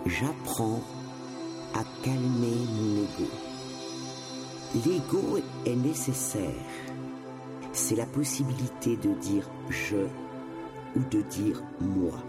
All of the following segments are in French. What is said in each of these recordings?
j'apprends à calmer mon ego. L'ego est nécessaire. C'est la possibilité de dire je ou de dire moi.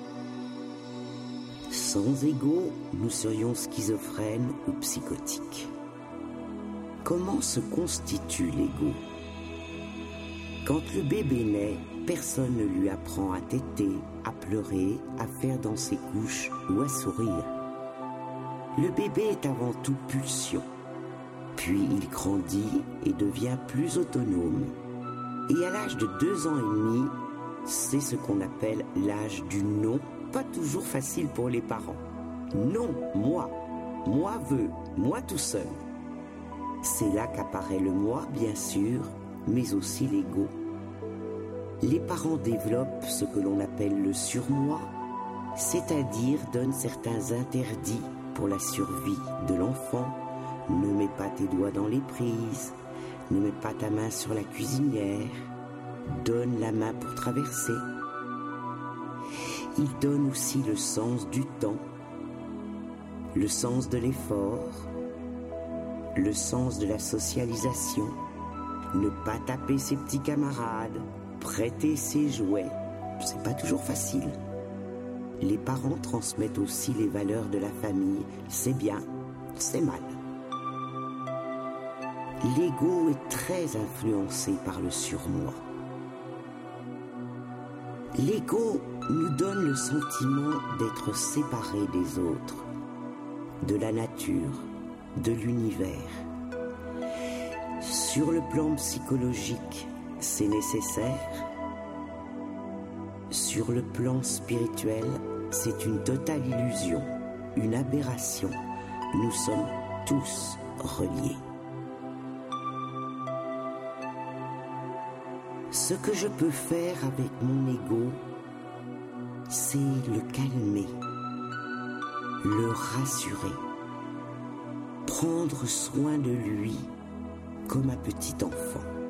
Sans ego, nous serions schizophrènes ou psychotiques. Comment se constitue l'ego? Quand le bébé naît, personne ne lui apprend à téter, à pleurer, à faire dans ses couches ou à sourire. Le bébé est avant tout pulsion. Puis il grandit et devient plus autonome. Et à l'âge de 2 ans et demi, c'est ce qu'on appelle l'âge du non, pas toujours facile pour les parents. Non, moi veux, moi tout seul. C'est là qu'apparaît le moi, bien sûr, mais aussi l'ego. Les parents développent ce que l'on appelle le surmoi, c'est-à-dire donnent certains interdits pour la survie de l'enfant. Ne mets pas tes doigts dans les prises, ne mets pas ta main sur la cuisinière, donne la main pour traverser. Ils donnent aussi le sens du temps, le sens de l'effort, le sens de la socialisation, ne pas taper ses petits camarades, prêter ses jouets, c'est pas toujours facile. Les parents transmettent aussi les valeurs de la famille, c'est bien, c'est mal. L'ego est très influencé par le surmoi. L'ego nous donne le sentiment d'être séparés des autres, de la nature, de l'univers. Sur le plan psychologique, c'est nécessaire. Sur le plan spirituel, c'est une totale illusion, une aberration. Nous sommes tous reliés. Ce que je peux faire avec mon ego, c'est le calmer, le rassurer, prendre soin de lui comme un petit enfant.